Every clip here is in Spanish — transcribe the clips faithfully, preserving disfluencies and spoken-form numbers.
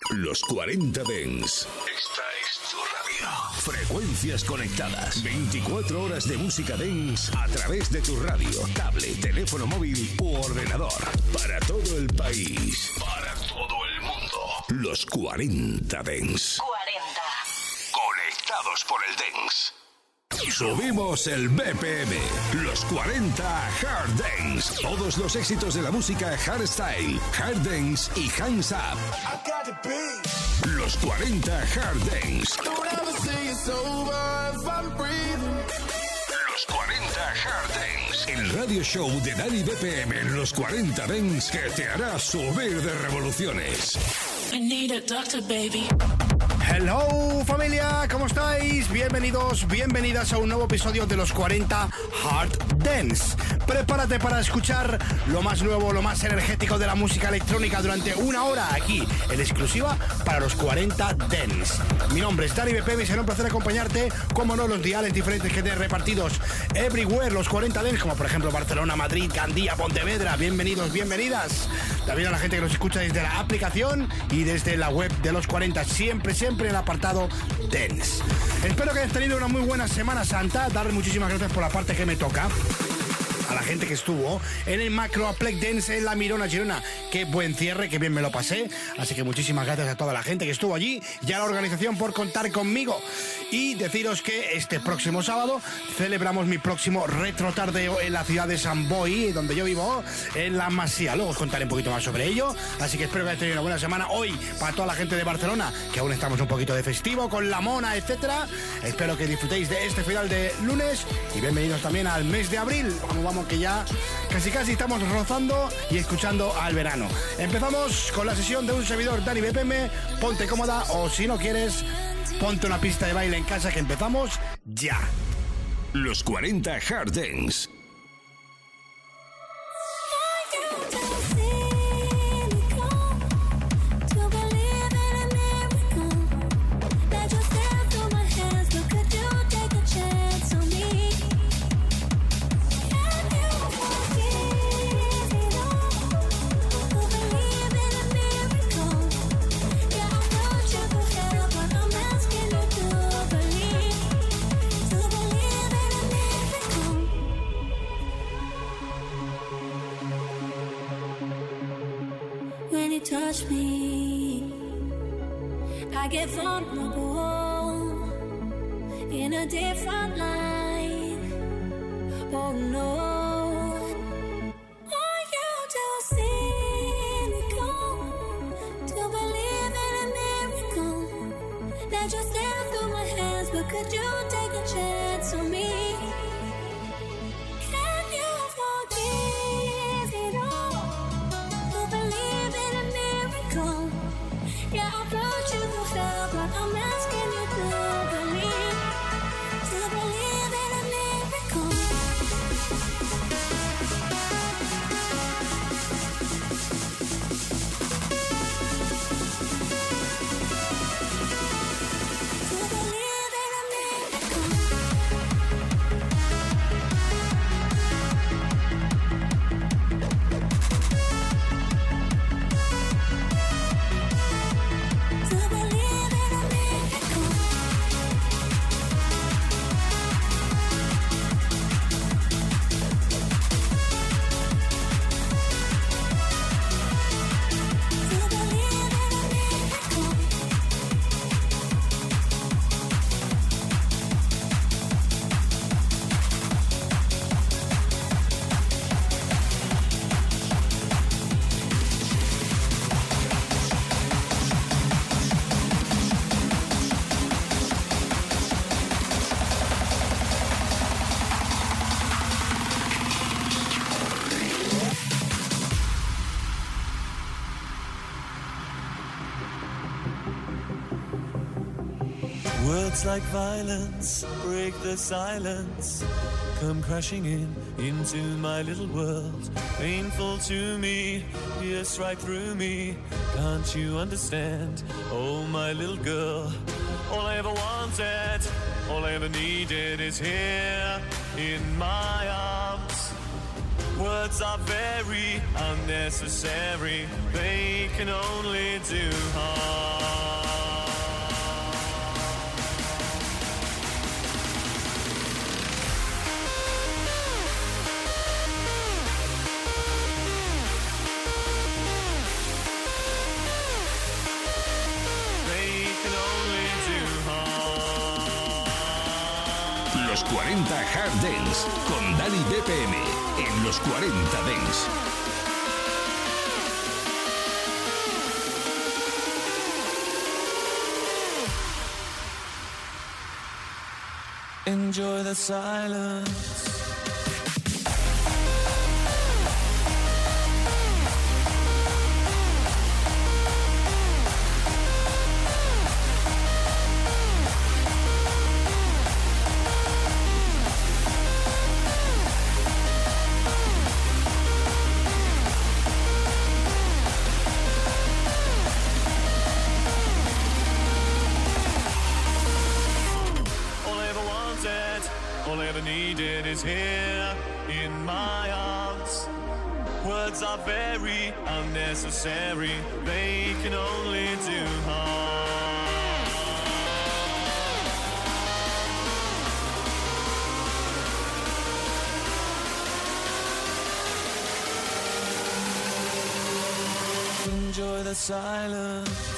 Los cuarenta Dance. Esta es tu radio. Frecuencias conectadas. veinticuatro horas de música dance a través de tu radio, tablet, teléfono móvil u ordenador. Para todo el país. Para todo el mundo. Los cuarenta Dance. cuarenta. Conectados por el dance. Subimos el B P M. Los cuarenta Hard Dance. Todos los éxitos de la música hardstyle, hard dance y hands up. Los cuarenta Hard Dance. Los cuarenta Hard Dance. El radio show de Dani B P M en Los cuarenta Dance que te hará subir de revoluciones. I need a doctor, baby. Hello familia, ¿cómo estáis? Bienvenidos, bienvenidas a un nuevo episodio de Los cuarenta Hard Dance. Prepárate para escuchar lo más nuevo, lo más energético de la música electrónica durante una hora aquí, en exclusiva para Los cuarenta Dance. Mi nombre es Dani B P M y será un placer acompañarte, como no, los diales diferentes que te repartidos everywhere, Los cuarenta Dance, como por ejemplo Barcelona, Madrid, Gandía, Pontevedra. Bienvenidos, bienvenidas. También a la gente que nos escucha desde la aplicación y desde la web de Los cuarenta, siempre, siempre en el apartado Dance. Espero que hayas tenido una muy buena Semana Santa. Darle muchísimas gracias por la parte que me toca a la gente que estuvo en el Macro Aplex Dance en La Mirona, Girona. Qué buen cierre, qué bien me lo pasé. Así que muchísimas gracias a toda la gente que estuvo allí y a la organización por contar conmigo. Y deciros que este próximo sábado celebramos mi próximo retro tardeo en la ciudad de San Boi, donde yo vivo, en La Masía. Luego os contaré un poquito más sobre ello. Así que espero que hayáis tenido una buena semana hoy para toda la gente de Barcelona, que aún estamos un poquito de festivo con la mona, etcétera. Espero que disfrutéis de este final de lunes y bienvenidos también al mes de abril. Vamos, vamos, que ya casi casi estamos rozando y escuchando al verano. Empezamos con la sesión de un servidor, Dani B P M. Ponte cómoda o si no quieres, ponte una pista de baile en casa que empezamos ya. Los cuarenta Hard Dance. Touch me, I get vulnerable in a different light. Oh no, are you too cynical to believe in a miracle? That just slipped through my hands, but could you take a chance on me? Can you forgive it all? To believe in a miracle. Yeah, I brought you to hell, but I'm asking you to believe, to believe in a miracle. To believe in a Words like violence break the silence, come crashing in into my little world. Painful to me, pierce right through me. Can't you understand? Oh, my little girl. All I ever wanted, all I ever needed is here in my arms. Words are very unnecessary, they can only do harm. Los cuarenta Hard Dance con Dani B P M en Los cuarenta Dance. Enjoy the silence. All I ever needed is here in my arms. Words are very unnecessary, they can only do harm. Enjoy the silence.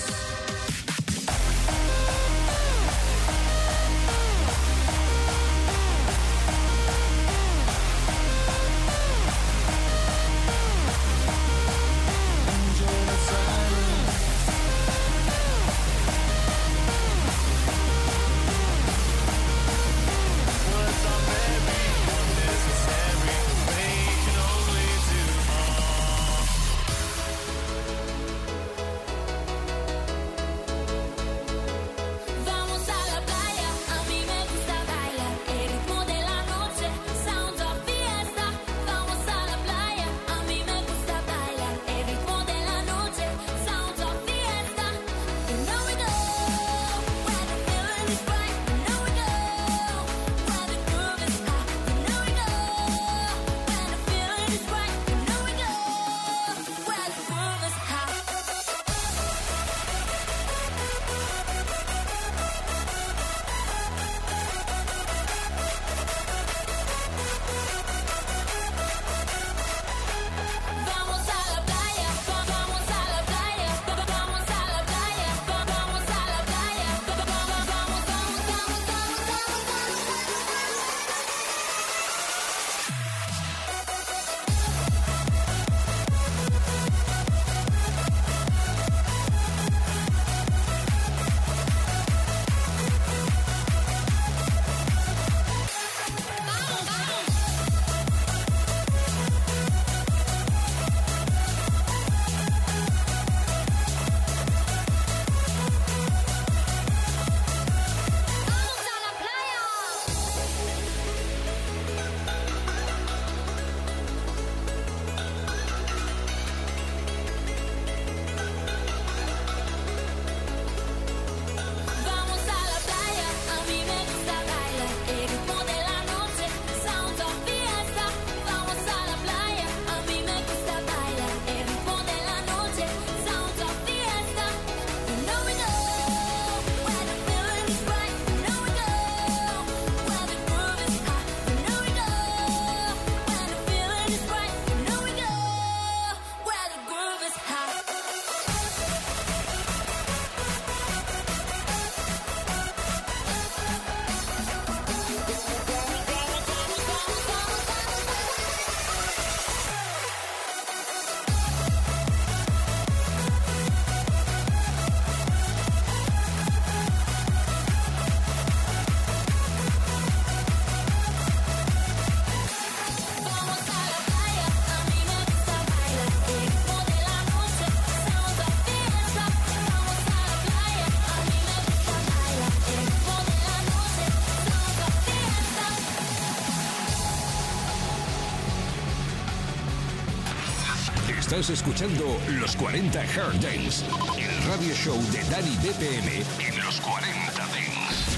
Estás escuchando Los cuarenta Hard Dance, el radio show de Dani B P M en Los cuarenta Dance.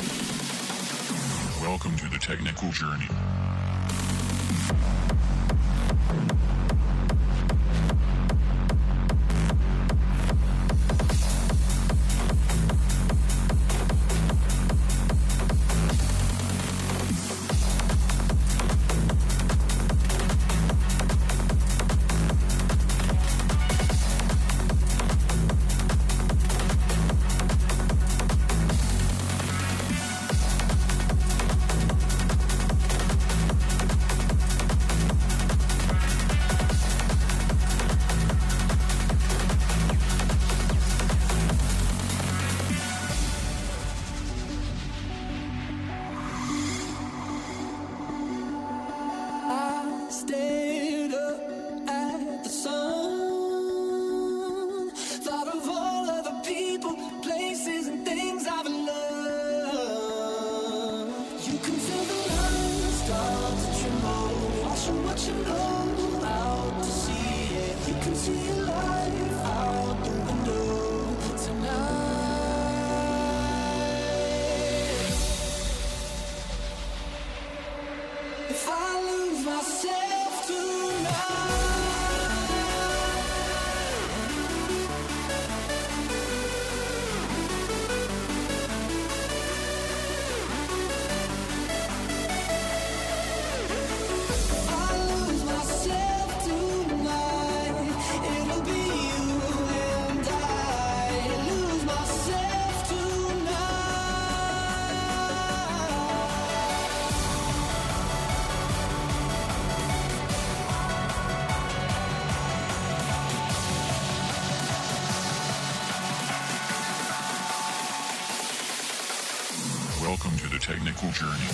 Welcome to the technical journey. should go out to see it. You can see your life out the window tonight. If I lose myself tonight. Welcome to the technical journey.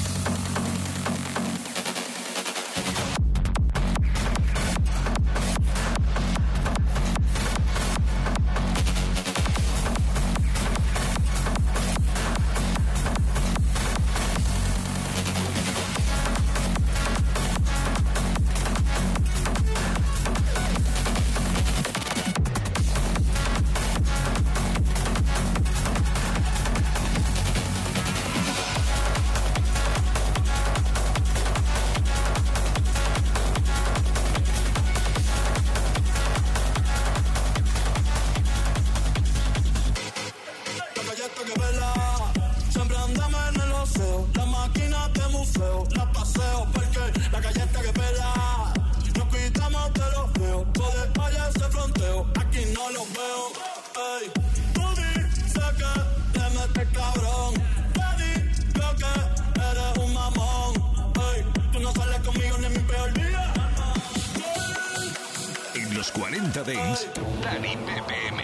Los cuarenta Dance, Dani B P M.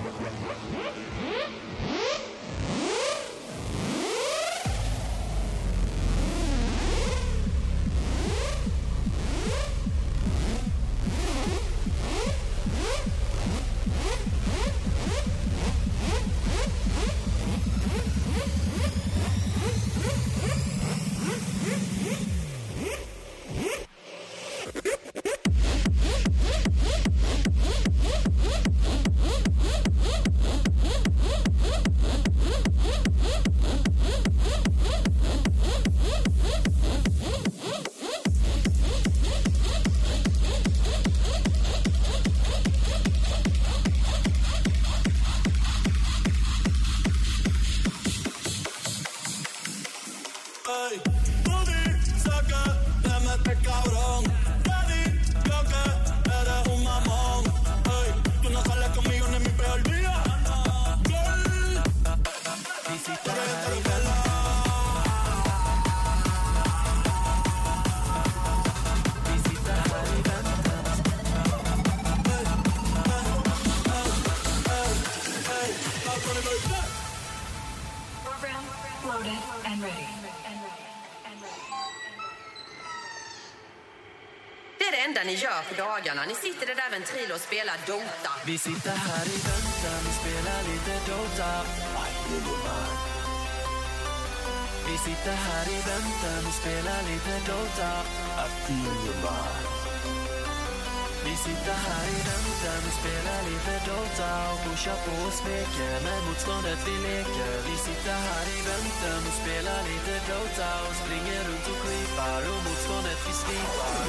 Ni gör på dagarna. Ni sitter där vid en tril och spelar Dota. Vi sitter här i väntan och spelar lite Dota. Vi sitter här i väntan och spelar lite Dota. Vi sitter här i väntan och spelar lite Dota och pushar på och smeker med motståndet vi leker. Vi sitter här i väntan och spelar lite Dota och springer runt och creepar och motståndet vi slipar.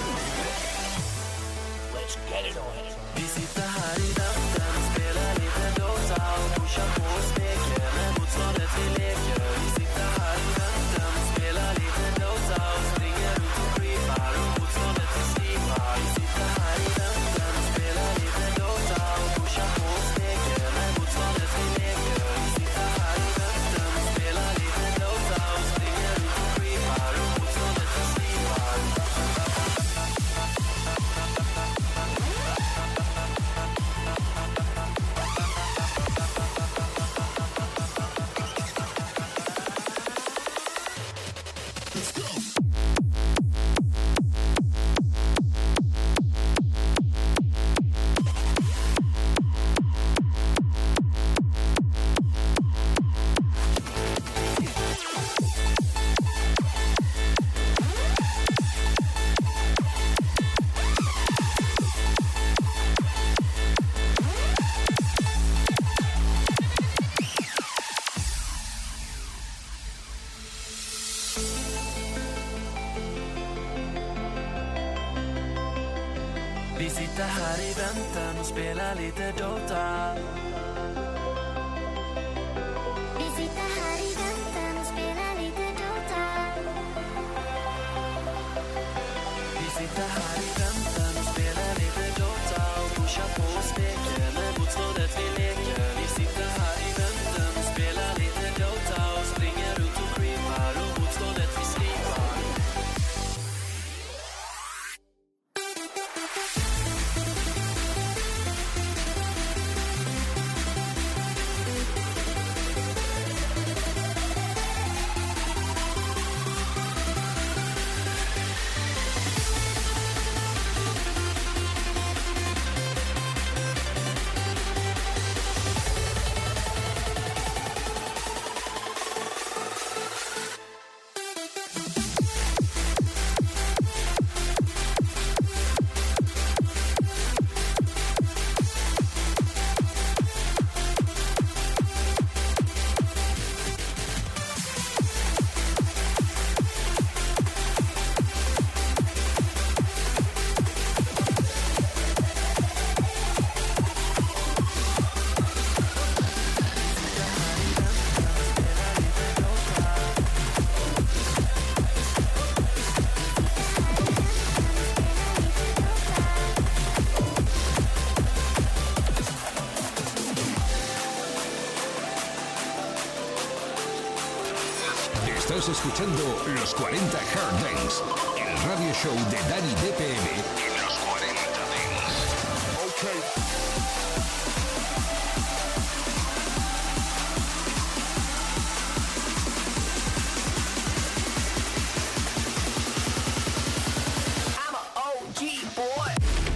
Let's get it on. Vi sitter här i väntan och spelar lite Dota och pushar på och smeker med motståndet vi leker. Vi sitter här i väntan och spelar lite Dota och springer runt och creepar och motståndet vi slipar. Vi sitter här i väntan och spelar lite Dota och pushar på och smeker med motståndet vi leker. Vi sitter här i väntan och spelar lite Dota och springer runt och creepar och motståndet vi slipar. sitter här i väntan och spelar lite Dota. Vi sitter här i väntan och spelar lite Dota. Vi sitter här i väntan och spelar lite Dota och pushar på och steker när motståndet vi leker. Vi sitter här i väntan och spelar lite Dota och springer runt och creepar och motståndet vi slipar. Estás escuchando Los cuarenta Hard Dance, el radio show de Dani D P M en Los cuarenta Dance. Okay. I'm a O G boy.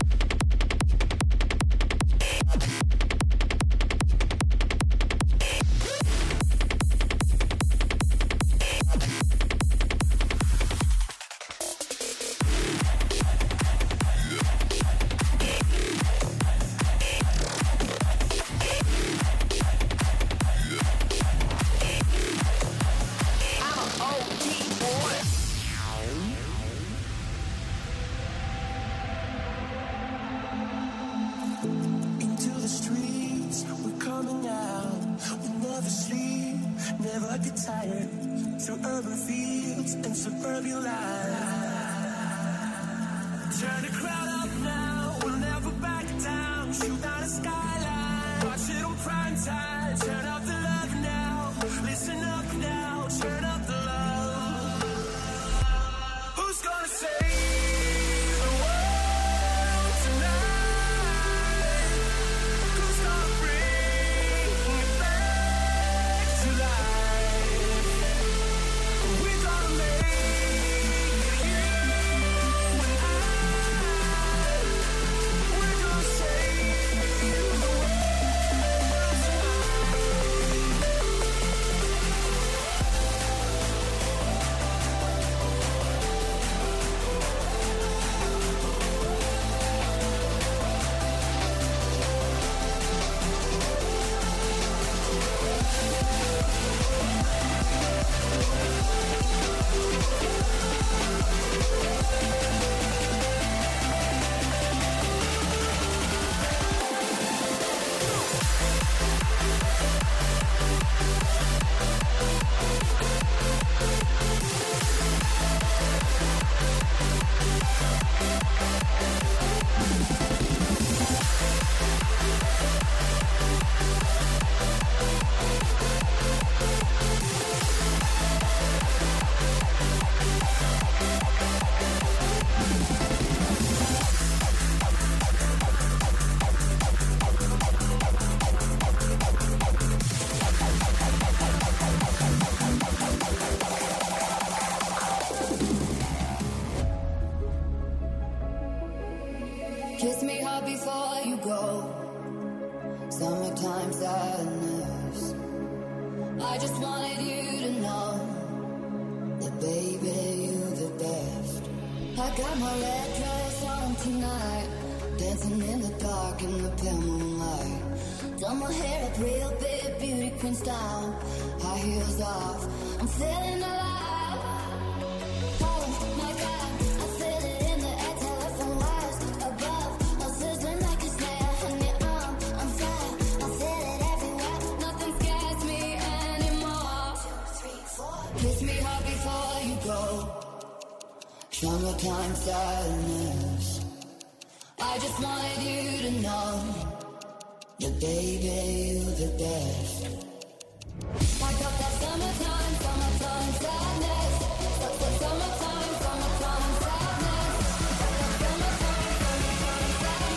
Kiss me hard before you go. Summertime sadness. I just wanted you to know that baby, you the best. I got my red dress on tonight, dancing in the dark in the pale moonlight. Done my hair up real big, beauty queen style. High heels off, I'm feeling alive. Oh my God, I feel it in the air, telephone wires above. I'll Summertime sadness. I just wanted you to know that baby, you're the best. I got that summertime, summertime sadness. That's the summertime, summertime sadness. Got that summertime, summertime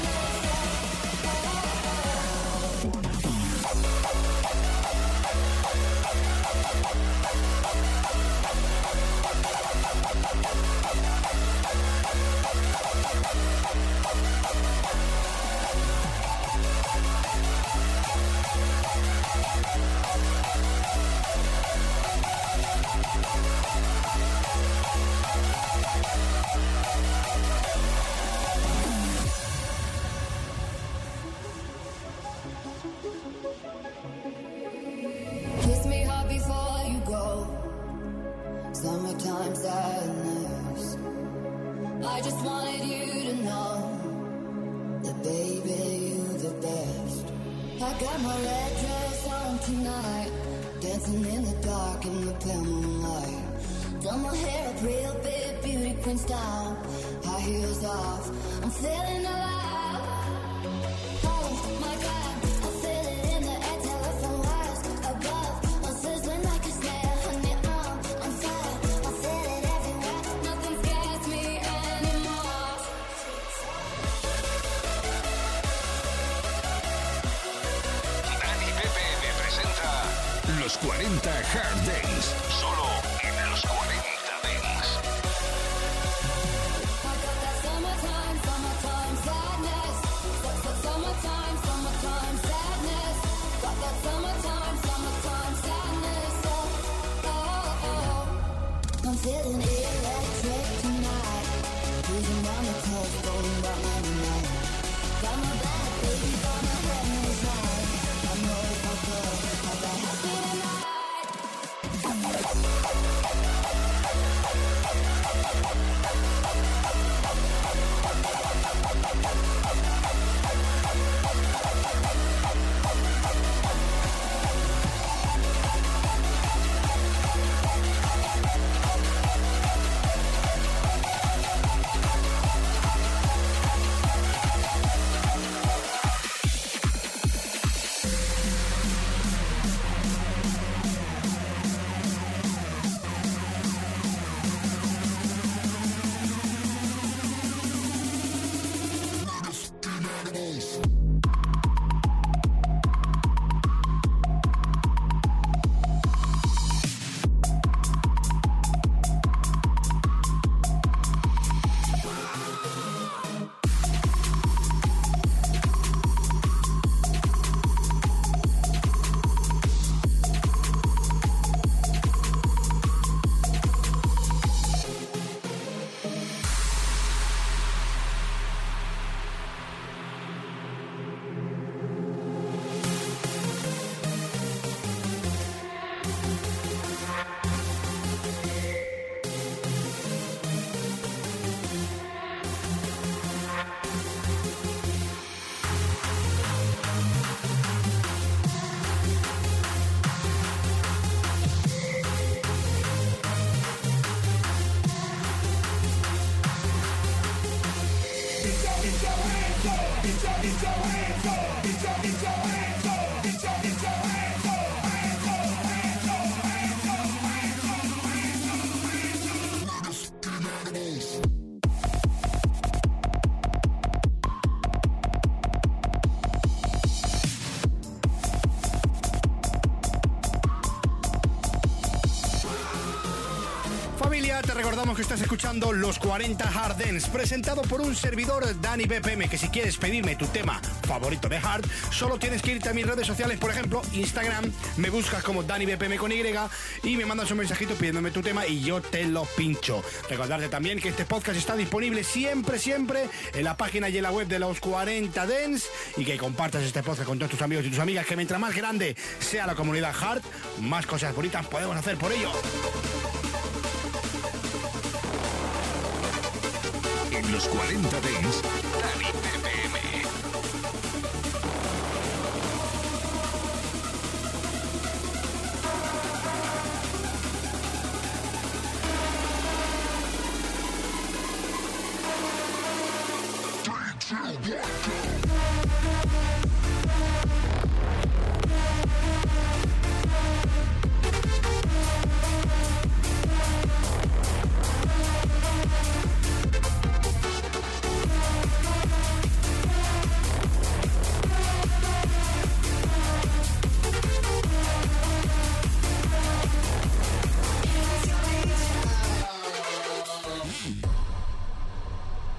kiss me hard before you go. Summertime sadness. I just wanted you to know that baby, you're the best. I got my red dress on tonight, dancing in the dark in the pale moonlight. Done my hair up real big, beauty queen style. High heels off, I'm feeling alive. Oh my God, I feel it in the air, telephone wires above. I'm sizzling like a snare, honey, I'm on fire. I feel it everywhere, nothing scares me anymore. Dani Pepe me presenta Los cuarenta Hard Dance, solo en Los cuarenta Dance. I got that summertime, summertime sadness. That's the summertime, summertime sadness. Got that summertime, summertime sadness. Oh, oh, oh. I'm feeling electric tonight. Cruising round the club, going about ninety-nine. Got my bad baby, got my head in his right. I know if I could, I'd be happy tonight. Familia, te recordamos que estás escuchando Los cuarenta Hard Dance, presentado por un servidor, Dani B P M, que si quieres pedirme tu tema favorito de Hard, solo tienes que irte a mis redes sociales, por ejemplo, Instagram, me buscas como Dani B P M con Y y me mandas un mensajito pidiéndome tu tema y yo te lo pincho. Recordarte también que este podcast está disponible siempre, siempre en la página y en la web de Los cuarenta Dance, y que compartas este podcast con todos tus amigos y tus amigas, que mientras más grande sea la comunidad Hard, más cosas bonitas podemos hacer por ello. En Los cuarenta Dance, Dani B P M.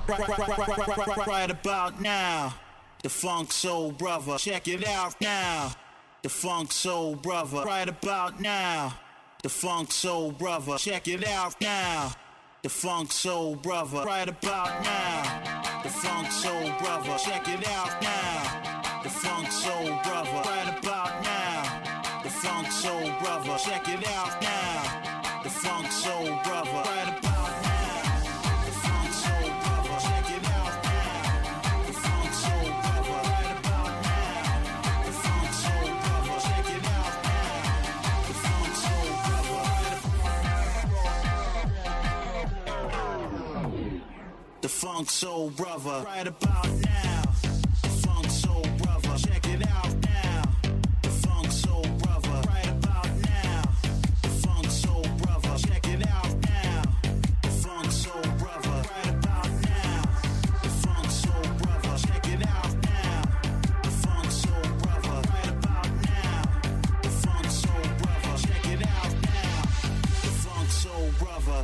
Right about now, the Funk Soul Brother. Check it out now, the Funk Soul Brother. Right about now, the Funk Soul Brother. Check it out now, the Funk Soul Brother. Right about now, the Funk Soul Brother. Check it out now, the Funk Soul Brother. Right about now, the Funk Soul Brother. Check it out now, the Funk Soul Brother. Right about the Funk Soul Brother. Right about now, the Funk Soul Brother. Check it out now, the Funk Soul Brother. Right about now, the Funk Soul Brother. Check it out now, the Funk Soul Brother. Right about now, the Funk Soul Brother. Check it out now, the Funk Soul Brother. Right about now, the Funk Soul Brother. Check it out now, the Funk Soul Brother.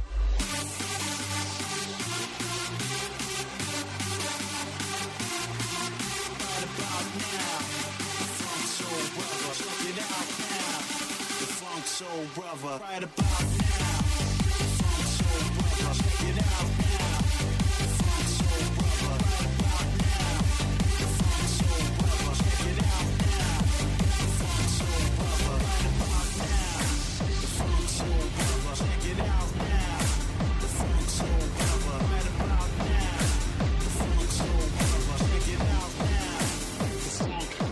Soul Brother, right about now, the Funk Soul Brother, check it out now, the Funk Soul Brother, right about now, the Funk Soul Brother, check it out now, the Funk Soul Brother, right about now, the Funk Soul Brother, check it out now, the Funk Soul Brother, right about now, the Funk Soul Brother, check it out now, the Funk Soul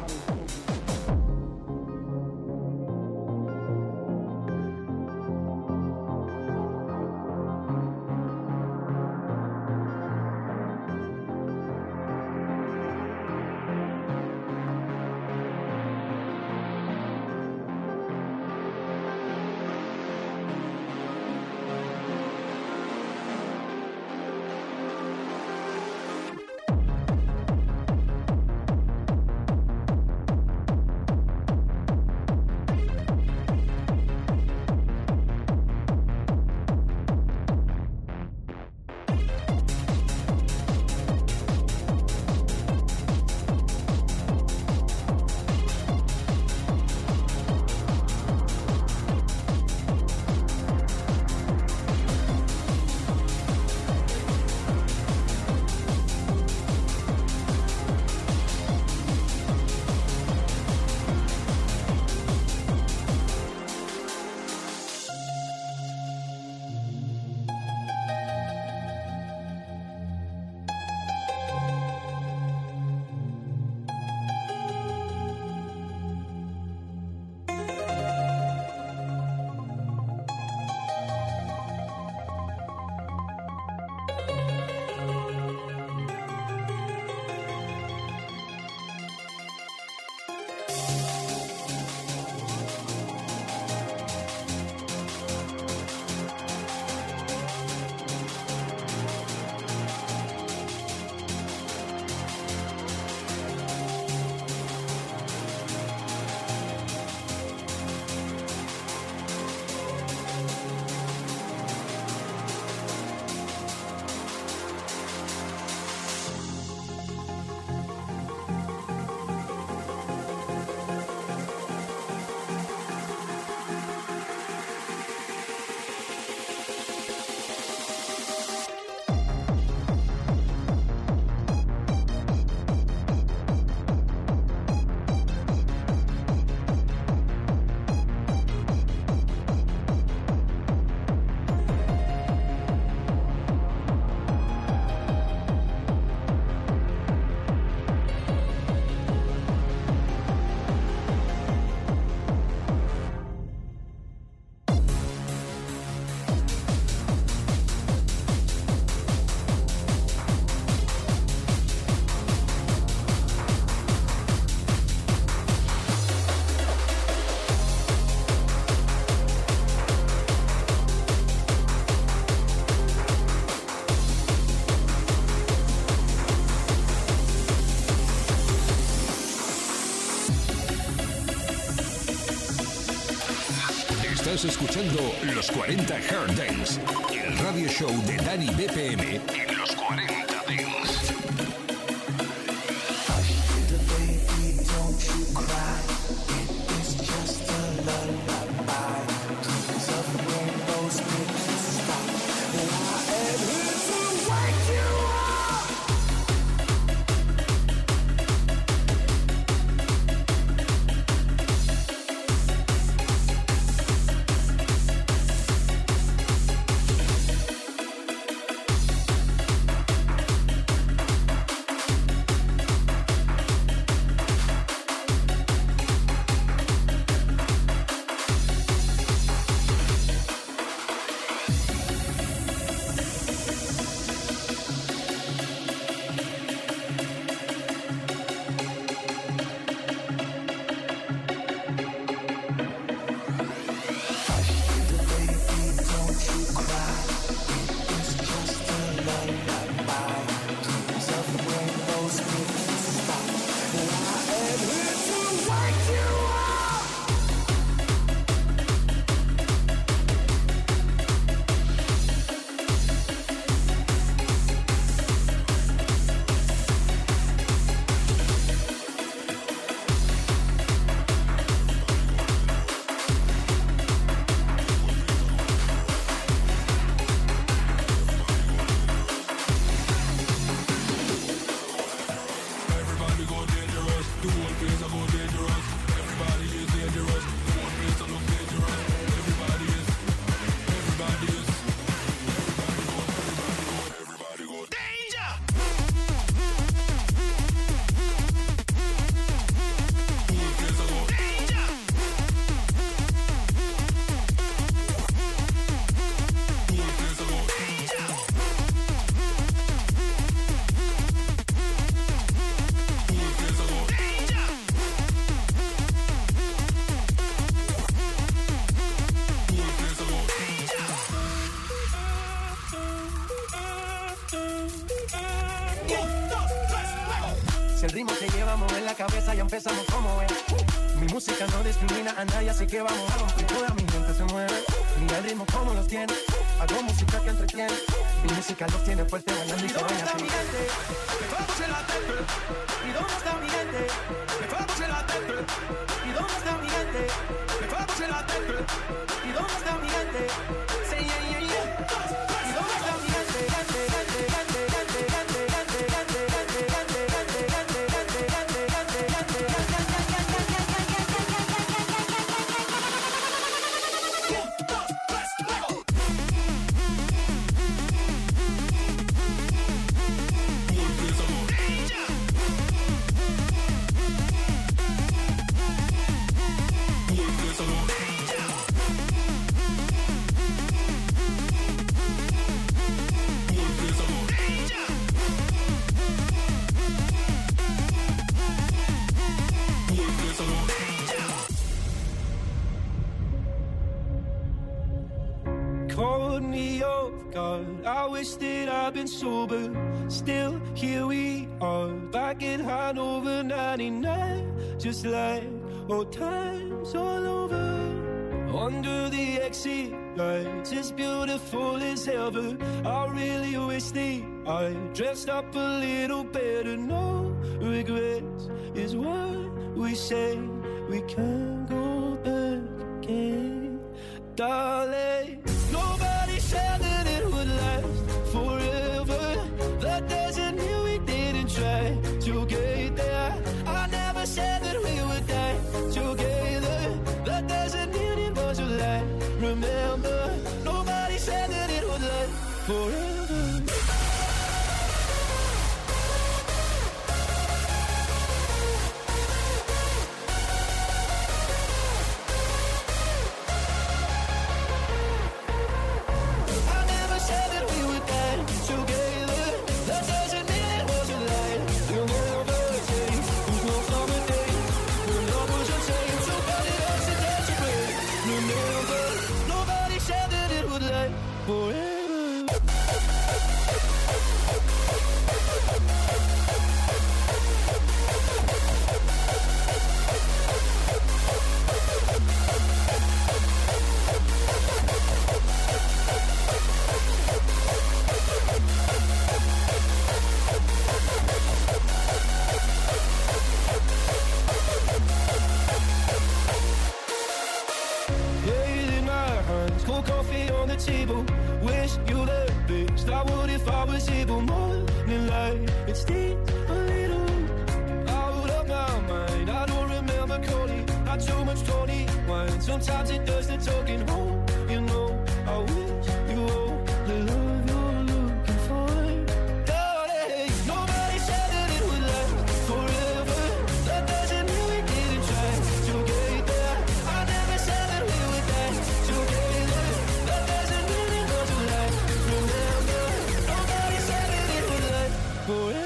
Estás escuchando Los cuarenta Hard Dance, el radio show de Dani B P M en Los cuarenta Dance. Si el ritmo te lleva a mover la cabeza, ya empezamos como es. Mi música no discrimina a nadie, así que vamos a romper. Toda mi gente se mueve. Mira el ritmo como los tiene. Hago música que entretiene. Mi música los tiene fuerte bailando y se baila así. ¿Y dónde está mi gente? Me fue a poner la tête. ¿Y dónde está mi gente? Me fue a poner la tête. ¿Y dónde está mi gente? Say yeah, yeah, yeah. ¿Y dónde está mi gente? Gente, gente, gente, gente, gente, gente, gente, gente, gente, gente, gente, gente, gente, Caught me off guard. I wish that I'd been sober. Still, here we are, back at Hanover ninety-nine. Just like old times all over. Under the exit lights, it's beautiful as ever. I really wish that I dressed up a little better. No regrets is what we say. We can't go back again, darling. Nobody said that it would last forever. That doesn't mean we didn't try to get there. I never said that we would die together. That doesn't mean it was a lie. Remember, nobody said that it would last forever. Wish you the best. I would if I was able. Morning light, it stings a little. Out of my mind, I don't remember calling. Not too much Tony wine. Sometimes it does the talking home. You know, I wish you all the love you're looking for. Darling, nobody said that it would last forever. That doesn't mean we didn't try to get there. I never said that we would die together. That doesn't mean it was a lie. Remember, nobody said that it would last forever.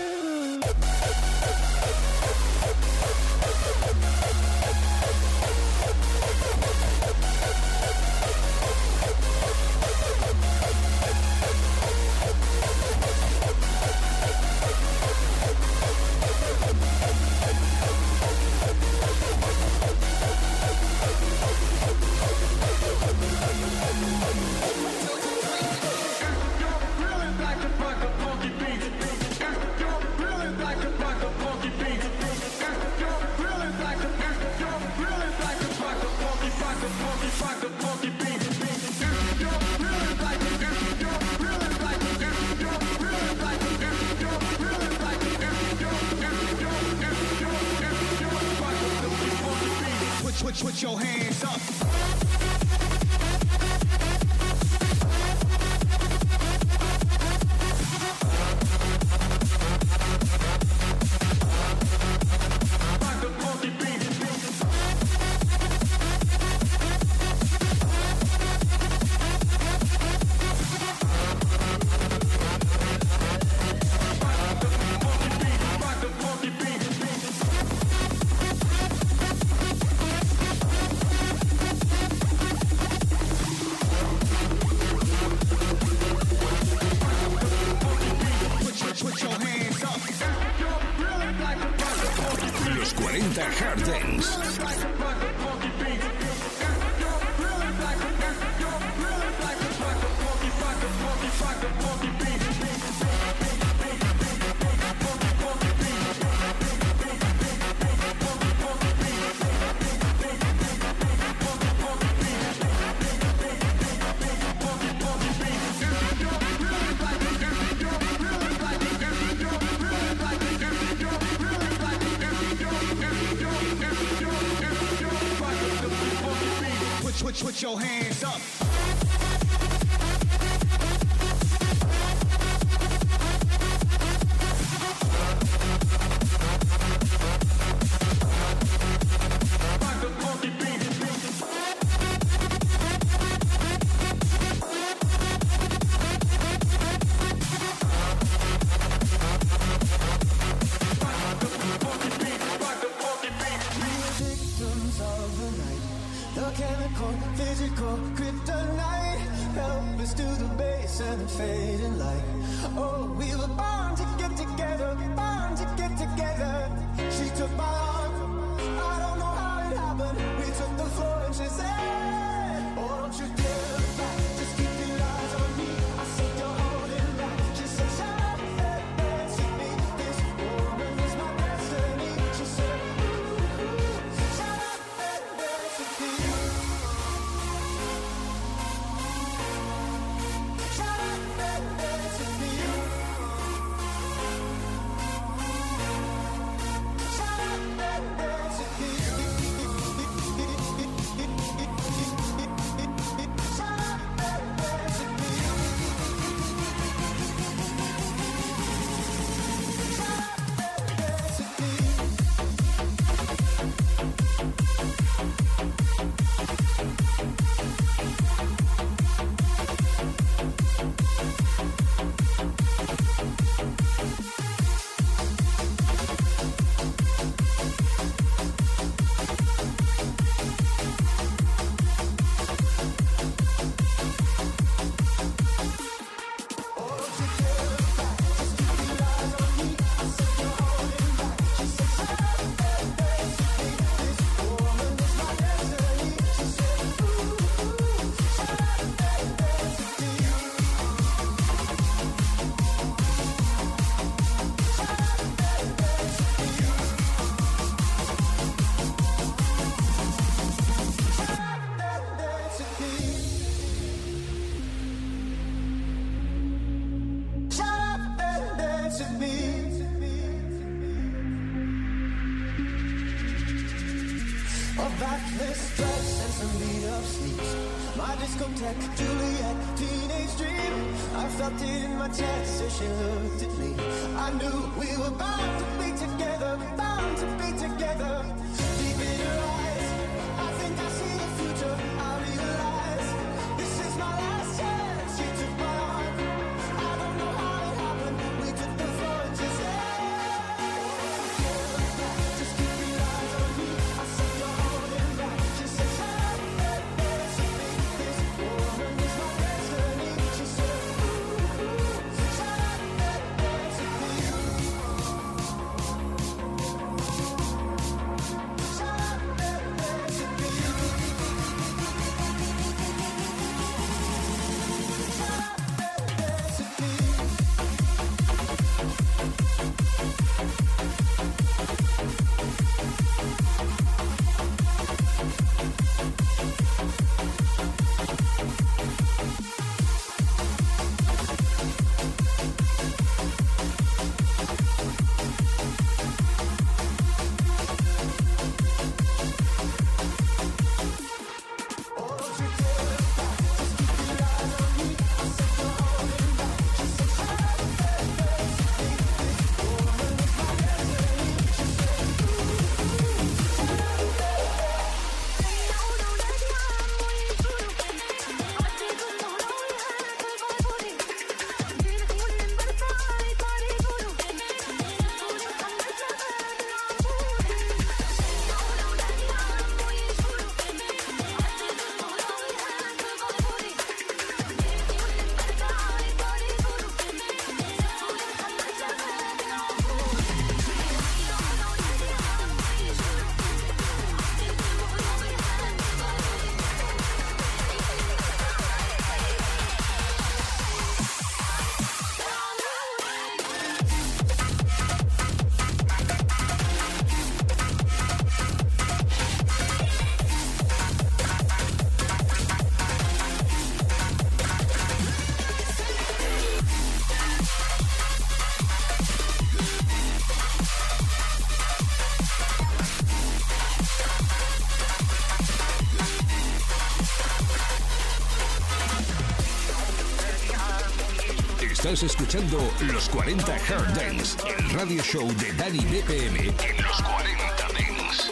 Put, put your hands up. Hard Dance. Put, put your hands up. Physical kryptonite, help us to the base and the fading light. Oh, we were born to get together, born to get together. She took my arm, I don't know how it happened. We took the floor and she said, oh, don't you dare look back, just keep your eyes on me. I said you're holding back. She said, shut up and dance with me. This woman is my destiny. She said, ooh, shut up and dance with me. Backless dress and some beat-up sneaks. My discotheque, Juliet, teenage dream. I felt it in my chest as she looked at me. I knew we were bound to be together, bound to be together. Deep in her eyes, I think I see the future. I realize this is my last chance. She took my arm. I don't know how it happened. We took the floor and just said, just keep your eyes on me. I said you're holding back. She said, shut up and dance with me. This woman is my destiny. She said, ooh, shut up and dance with me. Estás escuchando Los cuarenta Hard Dance, el radio show de Dani D P M en Los cuarenta Dance.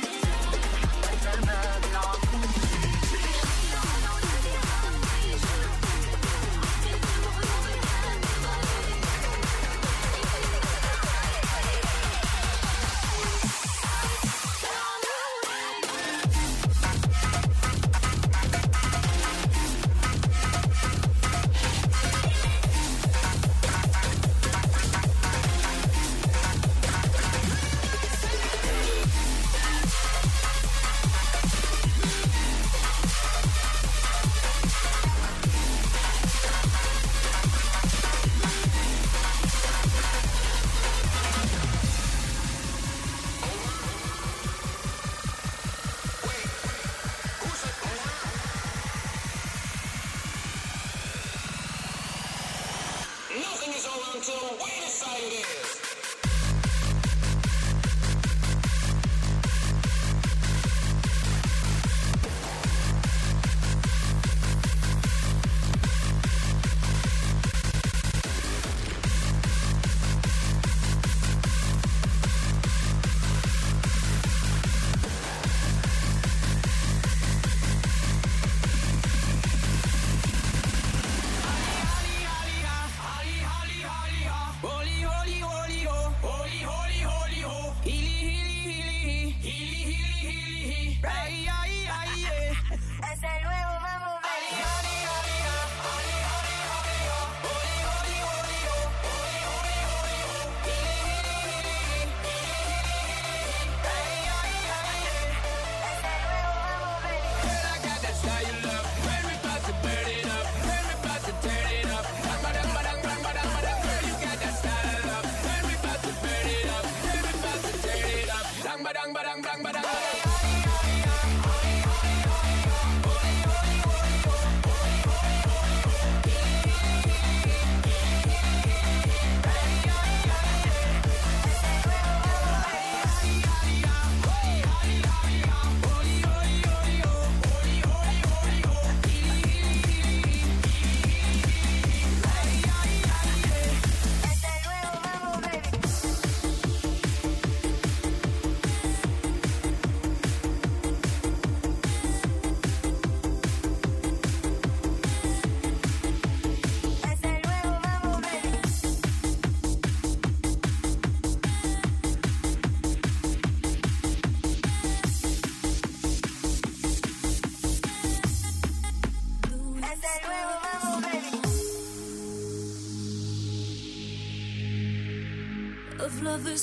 Of lovers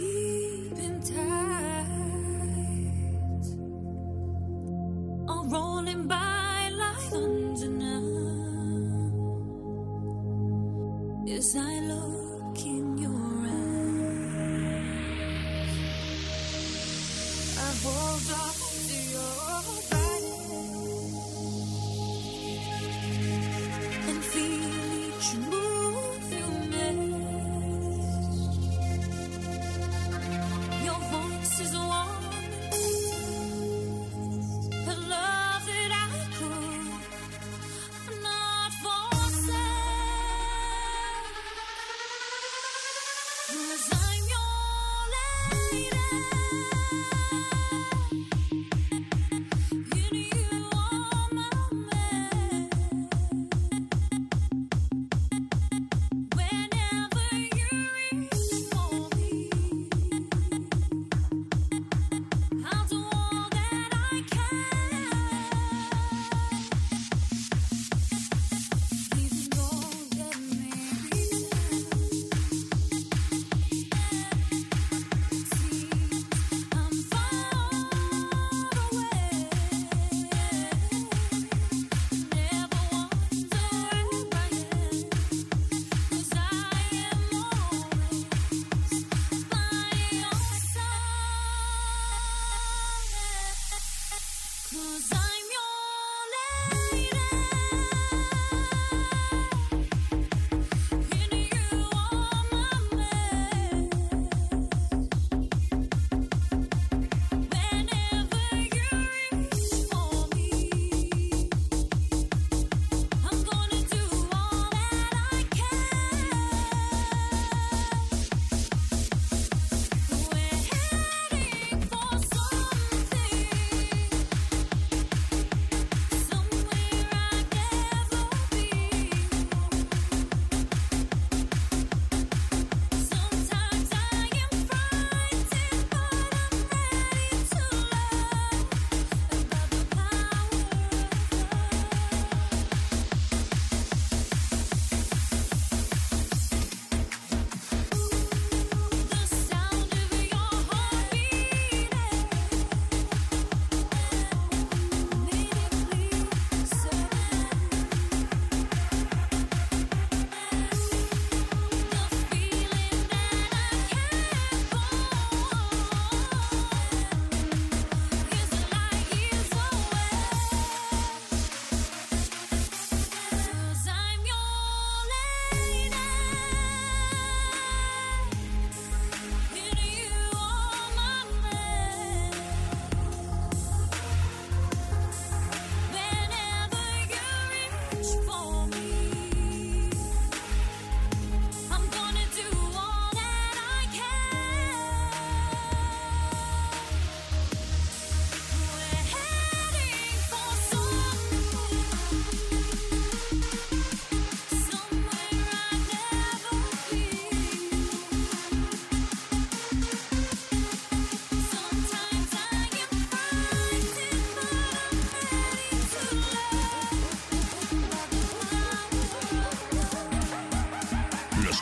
sleeping tight, all rolling by like thunder now. As I look in your eyes, I hold on to your body and feel each move you make. Your voice is warm and a love that I could not forsake. 'Cause I'm your lady.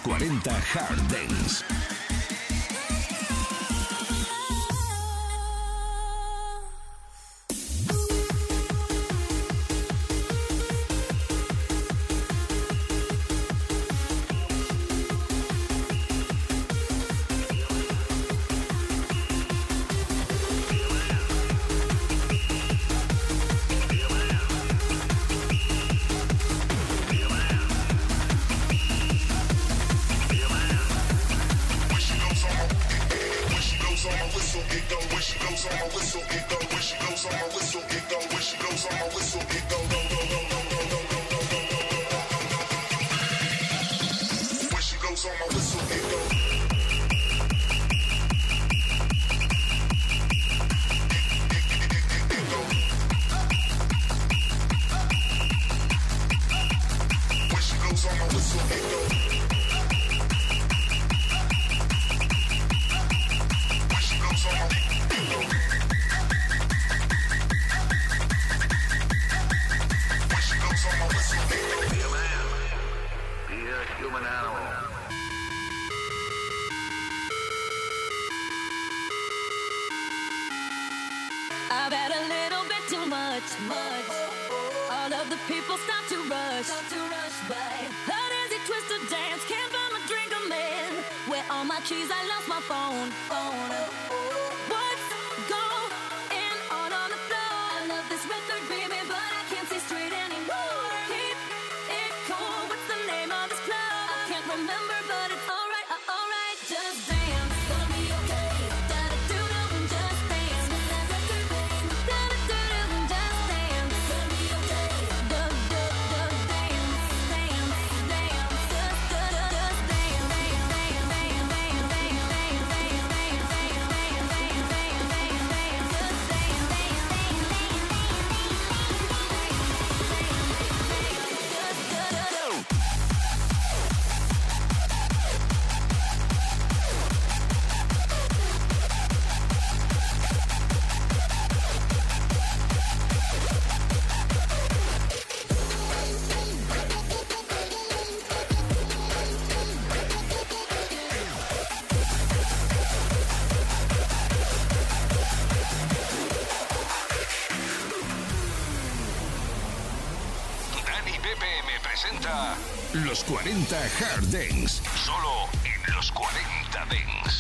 cuarenta Hard Dance. I've had a little bit too much, much. All of the people start to rush, start to rush by. How does it twist to dance? Can't find my drink, I'm in. Where all my keys? I lost my phone, phone. What's going on on the floor? I love this record, baby, but I can't see straight anymore. Keep it cool. What's the name of this club? I can't remember, but it's alright, uh, alright. Just dance, gonna be okay. Da da do do and just dance. That record, baby. Da da do do and just dance. Gonna be okay. Da da da dance, dance, dance. Just da da just dance, dance, dance, dance, dance, dance, dance, dance, dance, dance, dance, dance, dance, dance, dance. Just dance, dance, dance, dance, dance, dance, dance, dance, just da da do. Dani B P M presenta Los cuarenta Hard Dance. Solo en Los cuarenta Dance.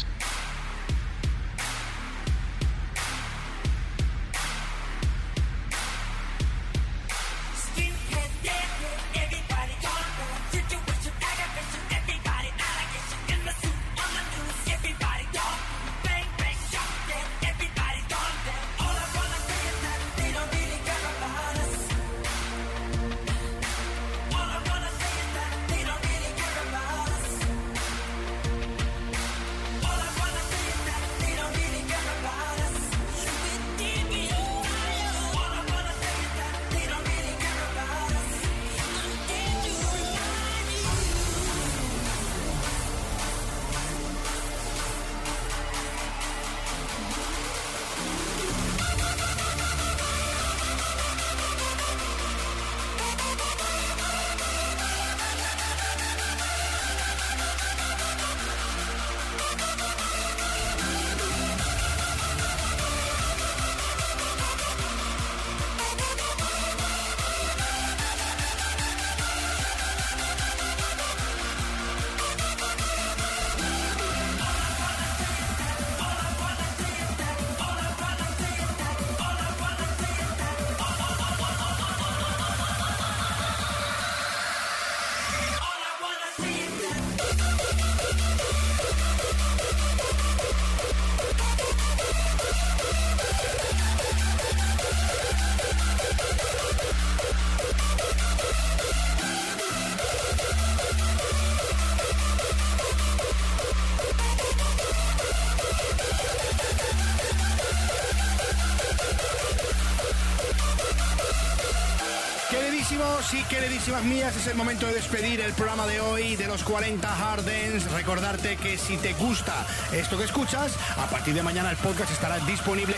Queridísimos y queridísimas mías, es el momento de despedir el programa de hoy de los cuarenta Hard Dance. Recordarte que si te gusta esto que escuchas, a partir de mañana el podcast estará disponible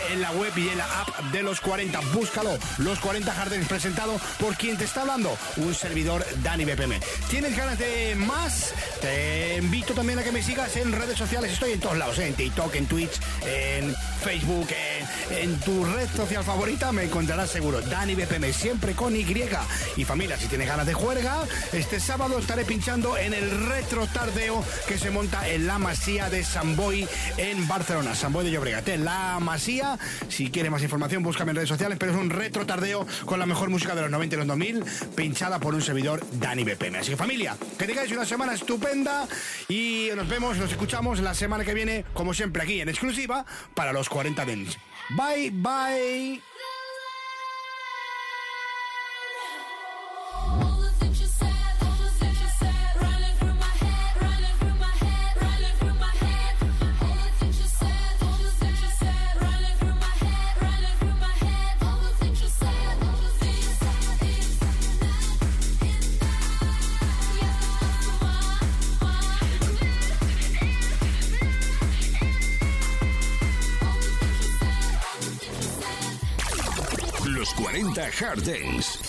en la web y en la app de Los cuarenta. Búscalo, Los cuarenta Hard Dance, presentado por quien te está hablando, un servidor, Dani B P M. ¿Tienes ganas de más? Te invito también a que me sigas en redes sociales. Estoy en todos lados, ¿eh? En TikTok, en Twitch, en Facebook, en, en tu red social favorita me encontrarás seguro. Dani B P M, siempre con Y. Y familia, si tienes ganas de juerga, este sábado estaré pinchando en el retro tardeo que se monta en la Masía de Sant Boi en Barcelona. Sant Boi de Llobregat, la Masía. Si quieres más información, búscame en redes sociales, pero es un retro tardeo con la mejor música de los noventa y los dos mil, pinchada por un servidor, Dani B P M. Así que familia, que tengáis una semana estupenda y nos vemos, nos escuchamos la semana que viene, como siempre, aquí en exclusiva para Los cuarenta Dance. Bye, bye. Los cuarenta Hard Dance.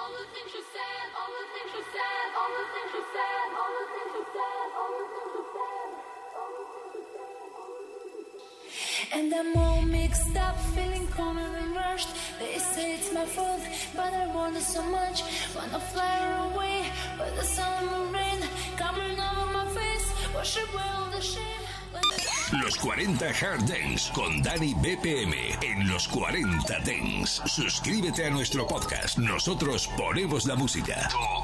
And I'm all mixed up, feeling cornered and rushed. They say it's my fault, but I want it so much. Wanna fly away, but the sun and rain coming over my face. Wash away all the shame. Los cuarenta Hard Dance con Dani B P M en Los cuarenta Dance. Suscríbete a nuestro podcast. Nosotros ponemos la música.